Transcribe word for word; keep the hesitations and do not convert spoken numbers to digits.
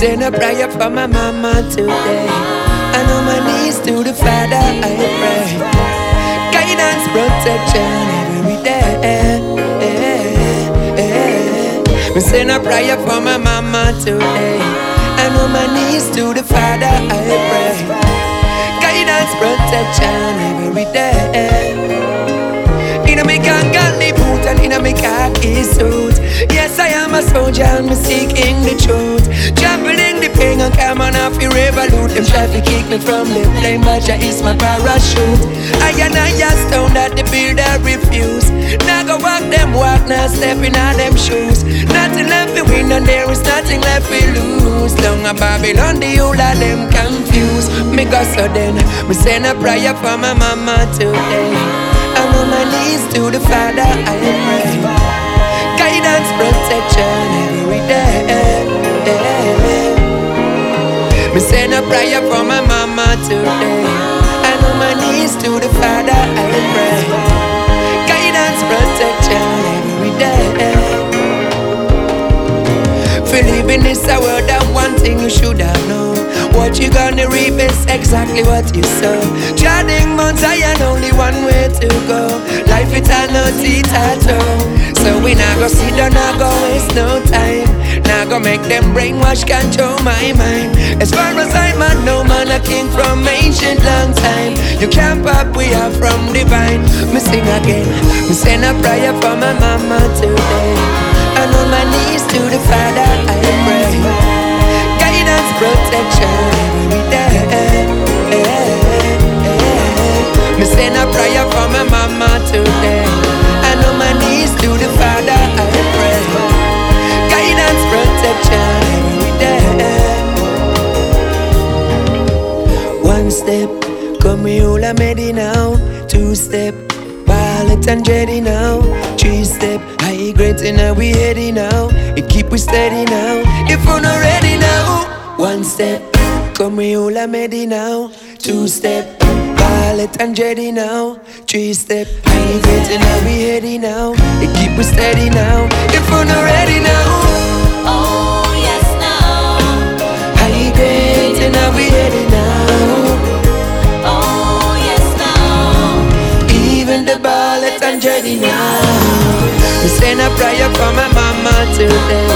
send a prayer for my mama today. And on my knees to the Father I pray. Guidance, protection every day. We send a prayer for my mama today. And on my knees to the Father I pray. Guidance, protection every day. In a me godly boot and in a me khaki suit. Yes, I am a soldier and me seeking the truth. Traveling the pain and come on off the revolute. Them try to kick me from the plane, but ja is my parachute. I and I just stone that the builder refuse. Now go walk them walk, now step in all them shoes. Nothing left to win and there is nothing left to lose. Long a Babylon, the whole of them confused. Me go so then, me send a prayer for my mama today. I'm on my knees to the Father I pray. Guidance, protection every day. Me send a prayer for my mama today. I'm on my knees to the Father I pray. Guidance, protection every day. For living this a world, that one thing you should have known. What you gonna reap is exactly what you sow. Treading Mount Zion, only one way to go. Life it had no teeth at all. So we not go sit down, not go waste no time. Not go make them brainwash control my mind. As far as I'm at, no man a king from ancient long time. You can't pop, we are from divine. Me sing again, me send a prayer for my mama today. And on my knees to the Father I pray. Guidance, protection every day. Me send a prayer for my mama today. And on my knees to the Father I pray. Guidance, protection every day. One step, come here, all I made it now. Two step, Violet and Jetty now. Three step, high grade and now we heading now. It keep we steady now. If we're not ready now. One step, come here, all I made it now. Two step, Violet and Jetty now. Three step, high grade and now we heading now. It keep we steady now. If we're not ready now. Oh yes now. High grade and now we heading now. Oh yes now. Even the Violet and Jetty now. We send a prayer for my mama today.